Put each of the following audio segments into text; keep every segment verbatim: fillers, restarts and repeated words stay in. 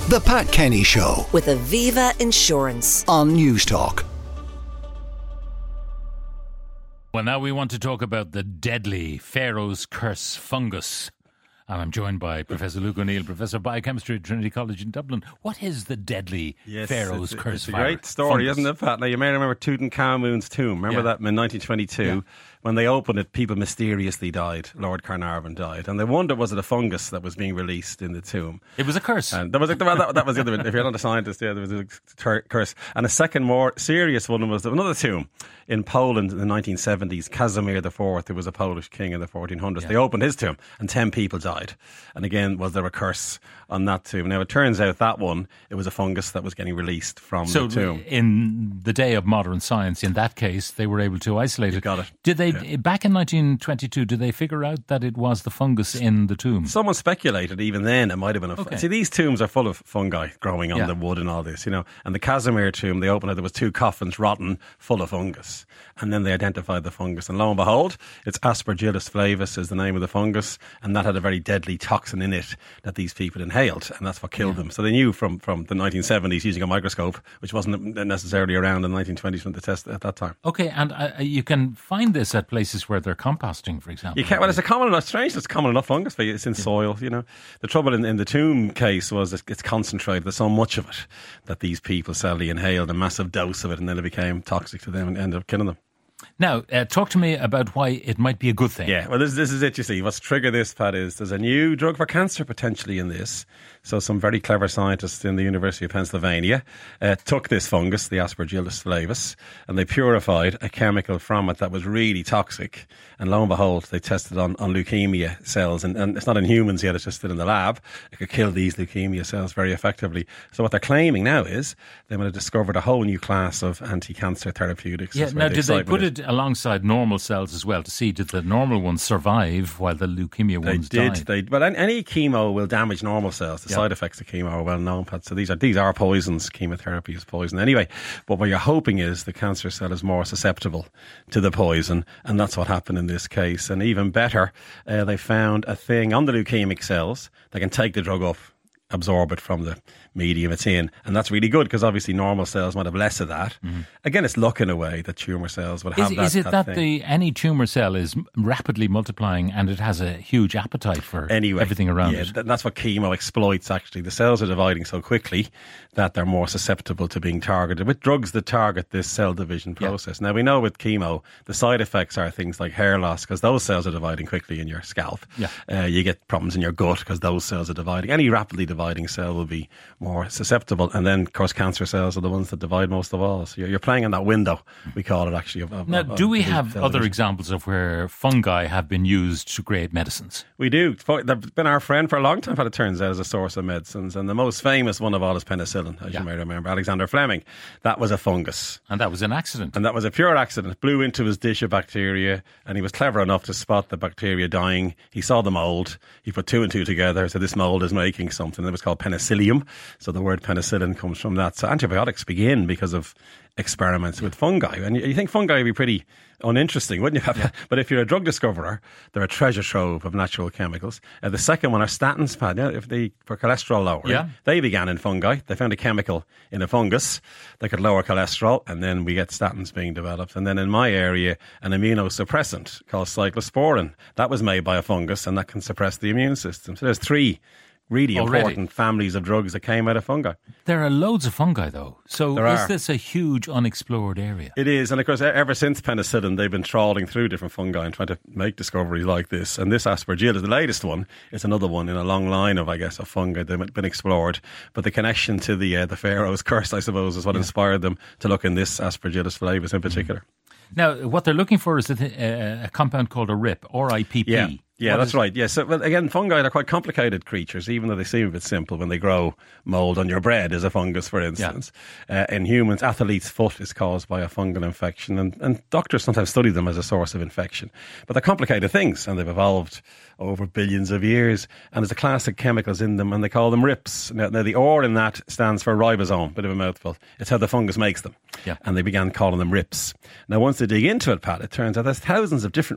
The Pat Kenny Show with Aviva Insurance on Newstalk. Well, now we want to talk about the deadly Pharaoh's Curse fungus. And I'm joined by Professor Luke O'Neill, Professor of Biochemistry at Trinity College in Dublin. What is the deadly yes, Pharaoh's it's, Curse It's a virus? great story, fungus? isn't it, Pat? Now, you may remember Tutankhamun's tomb. Remember Yeah. that in nineteen twenty-two? Yeah. When they opened it, people mysteriously died. Lord Carnarvon died. And they wondered, was it a fungus that was being released in the tomb? It was a curse. And that was, that, that was the other bit. If you're not a scientist, yeah, there was a cur- curse. And a second, more serious one was another tomb in Poland in the nineteen seventies. Casimir the Fourth, who was a Polish king in the fourteen hundreds. Yeah. They opened his tomb and ten people died. And again, was there a curse on that tomb? Now, it turns out that one, it was a fungus that was getting released from so the tomb. in the day of modern science, in that case, they were able to isolate You it. got it. Did they, Yeah. back in nineteen twenty-two, did they figure out that it was the fungus in the tomb? Someone speculated even then it might have been a... Okay. See, these tombs are full of fungi growing on Yeah. the wood and all this, you know. And the Casimir tomb, they opened it, there was two coffins rotten, full of fungus. And then they identified the fungus. And lo and behold, it's Aspergillus flavus is the name of the fungus. And that had a very deadly toxin in it that these people inhaled. And that's what killed Yeah. them. So they knew from, from the nineteen seventies using a microscope, which wasn't necessarily around in the nineteen twenties when they tested at that time. Okay, and uh, you can find this at places where they're composting, for example. You can't, well, it's a common enough, strange, it's common enough fungus for you. It's in soil, you know. The trouble in, in the tomb case was it, it's concentrated. There's so much of it that these people sadly inhaled a massive dose of it and then it became toxic to them and ended up killing them. Now, uh, talk to me about why it might be a good thing. Yeah, well, this, this is it, you see. What's triggered this, Pat, is there's a new drug for cancer potentially in this. So some very clever scientists in the University of Pennsylvania uh, took this fungus, the Aspergillus flavus, and they purified a chemical from it that was really toxic. And lo and behold, they tested on, on leukemia cells. And, and it's not in humans yet, it's just in the lab. It could kill these leukemia cells very effectively. So what they're claiming now is they might have discovered a whole new class of anti-cancer therapeutics. Yeah, That's where now the did they excitement put is. it alongside normal cells as well to see did the normal ones survive while the leukemia They ones did. died? They, but any, any chemo will damage normal cells. The Yeah. side effects of chemo are well known, Pat. So these are these are poisons. Chemotherapy is poison anyway. But what you're hoping is the cancer cell is more susceptible to the poison, and that's what happened in this case. And even better, uh, they found a thing on the leukemic cells that can take the drug up, absorb it from the medium it's in, and that's really good because obviously normal cells might have less of that. Mm-hmm. Again, it's luck in a way that tumour cells would have Is, that. is it that, that, thing. the any tumour cell is m- rapidly multiplying and it has a huge appetite for Anyway, everything around yeah, it? th- that's what chemo exploits, actually. The cells are dividing so quickly that they're more susceptible to being targeted with drugs that target this cell division process. Yeah. Now, we know with chemo, the side effects are things like hair loss because those cells are dividing quickly in your scalp. Yeah. Uh, you get problems in your gut because those cells are dividing. Any rapidly dividing cell will be more susceptible. And then, of course, cancer cells are the ones that divide most of all. So you're, you're playing in that window, we call it, actually. Of, of, Now, of, do of we the have cell other division. examples of where fungi have been used to create medicines? We do. They've been our friend for a long time, but it turns out, as a source of medicines. And the most famous one of all is penicillin, as Yeah. you may remember. Alexander Fleming. That was a fungus. And that was an accident. And that was a pure accident. It blew into his dish of bacteria, and he was clever enough to spot the bacteria dying. He saw the mould. He put two and two together. So this mould is making something. It was called penicillium. So the word penicillin comes from that. So antibiotics begin because of experiments with fungi. And you think fungi would be pretty uninteresting, wouldn't you? Yeah. But if you're a drug discoverer, they're a treasure trove of natural chemicals. Uh, the second one are statins, Pat. Yeah, if they, for cholesterol lowering, Yeah. they began in fungi. They found a chemical in a fungus that could lower cholesterol, and then we get statins being developed. And then in my area, an immunosuppressant called cyclosporin. That was made by a fungus, and that can suppress the immune system. So there's three really Already. important families of drugs that came out of fungi. There are loads of fungi, though. So There is are. this a huge unexplored area? It is, and of course, e- ever since penicillin, they've been trawling through different fungi and trying to make discoveries like this. And this Aspergillus, the latest one, is another one in a long line of, I guess, of fungi that have been explored. But the connection to the uh, the Pharaoh's curse, I suppose, is what Yeah. inspired them to look in this Aspergillus flavus in particular. Now, what they're looking for is a, th- a a compound called a R I P, R I P P. Yeah. Yeah, What that's is- right. Yeah, so well, again, fungi are quite complicated creatures, even though they seem a bit simple when they grow mold on your bread as a fungus, for instance. Uh, in humans, athlete's foot is caused by a fungal infection, and, and doctors sometimes study them as a source of infection. But they're complicated things, and they've evolved over billions of years, and there's a class of chemicals in them, and they call them R I Ps. Now, now the R in that stands for ribosome, bit of a mouthful. It's how the fungus makes them. Yeah. And they began calling them R I Ps. Now, once they dig into it, Pat, it turns out there's thousands of different R I Ps.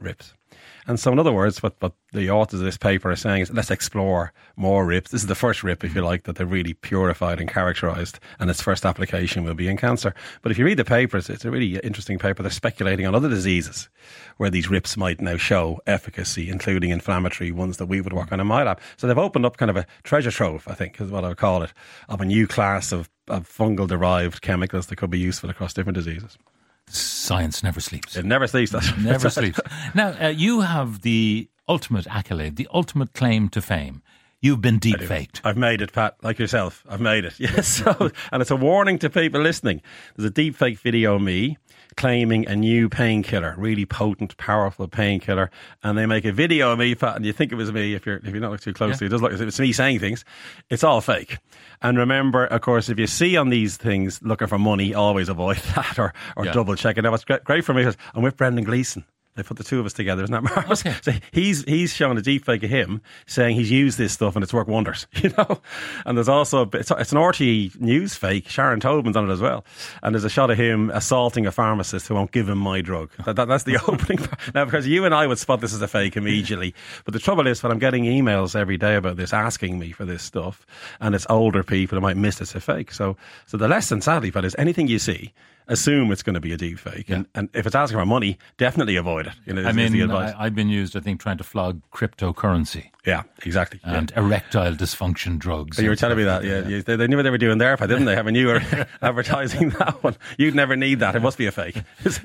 And so, in other words, what, what the authors of this paper are saying is, let's explore more rips. This is the first rip, if you like, that they've really purified and characterised, and its first application will be in cancer. But if you read the papers, it's a really interesting paper. They're speculating on other diseases where these rips might now show efficacy, including inflammatory ones that we would work on in my lab. So they've opened up kind of a treasure trove, I think, is what I would call it, of a new class of, of fungal-derived chemicals that could be useful across different diseases. Science never sleeps. It never sleeps. That's never sleeps. Now, uh, you have the ultimate accolade, the ultimate claim to fame. You've been deep faked. I've made it, Pat, like yourself. I've made it. Yes. So, and it's a warning to people listening. There's a deep fake video of me claiming a new painkiller, really potent, powerful painkiller, and they make a video of me, Pat, and you think it was me if you're if you're not looking too closely. Yeah. It does look, it's me saying things. It's all fake. And remember, of course, if you see on these things looking for money, always avoid that or, or yeah. double check it. Now, what's great, great for me is I'm with Brendan Gleeson. They put the two of us together, isn't that marvellous? Okay. So he's he's showing a deep fake of him saying he's used this stuff and it's worked wonders, you know. And there's also a bit, it's, it's an R T E news fake. Sharon Tobin's on it as well. And there's a shot of him assaulting a pharmacist who won't give him my drug. That, that, that's the opening part. Now, because you and I would spot this as a fake immediately, but the trouble is that I'm getting emails every day about this, asking me for this stuff, and it's older people who might miss it's a fake. So, so the lesson, sadly, Pat, is anything you see, assume it's going to be a deep fake. Yeah. And, and if it's asking for money, definitely avoid it. You know, I mean, I, I've been used, I think, trying to flog cryptocurrency. Yeah, exactly. And yeah. erectile dysfunction drugs. So you were telling me that, yeah. yeah. They, they knew what they were doing there, didn't they? Having you were advertising that one. You'd never need that. It must be a fake.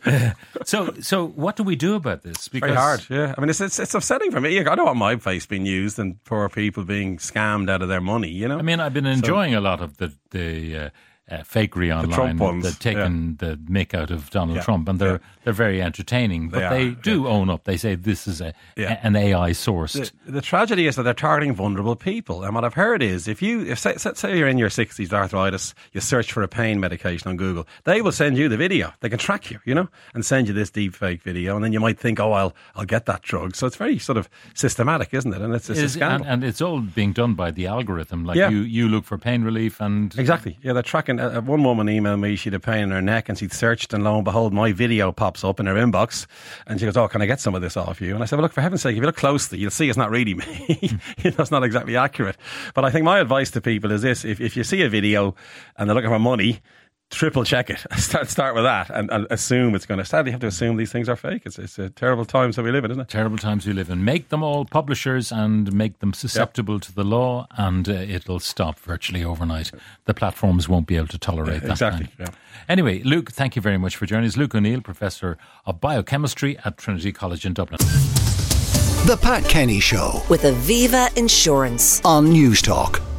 so so what do we do about this? Because very hard, yeah. I mean, it's, it's it's upsetting for me. I don't want my face being used and poor people being scammed out of their money, you know? I mean, I've been enjoying so, a lot of the... the uh, Uh, fakery online that taken yeah. the mick out of Donald yeah. Trump, and they're yeah. they're very entertaining. But they, they do yeah. own up. They say this is a, yeah. a an A I sourced. The, the tragedy is that they're targeting vulnerable people. And what I've heard is, if you if say, say you're in your sixties, arthritis, you search for a pain medication on Google, they will send you the video. They can track you, you know, and send you this deep fake video, and then you might think, oh, I'll I'll get that drug. So it's very sort of systematic, isn't it? And it's, it's is, a scandal. And, and it's all being done by the algorithm. Like yeah. you, you look for pain relief, and exactly, yeah, they're tracking. Uh, one woman emailed me, she had a pain in her neck and she'd searched, and lo and behold, my video pops up in her inbox, and she goes, oh, can I get some of this off you? And I said, well, look, for heaven's sake, if you look closely, you'll see it's not really me. You know, it's not exactly accurate. But I think my advice to people is this: if, if you see a video and they're looking for money, triple check it. Start start with that, and, and assume it's going to. Sadly, you have to assume these things are fake. It's it's a terrible times that we live in, isn't it? Terrible times we live in. Make them all publishers and make them susceptible yep. to the law, and uh, it'll stop virtually overnight. The platforms won't be able to tolerate yeah, that. Exactly. Yeah. Anyway, Luke, thank you very much for joining us. Luke O'Neill, Professor of Biochemistry at Trinity College in Dublin. The Pat Kenny Show with Aviva Insurance on News Talk.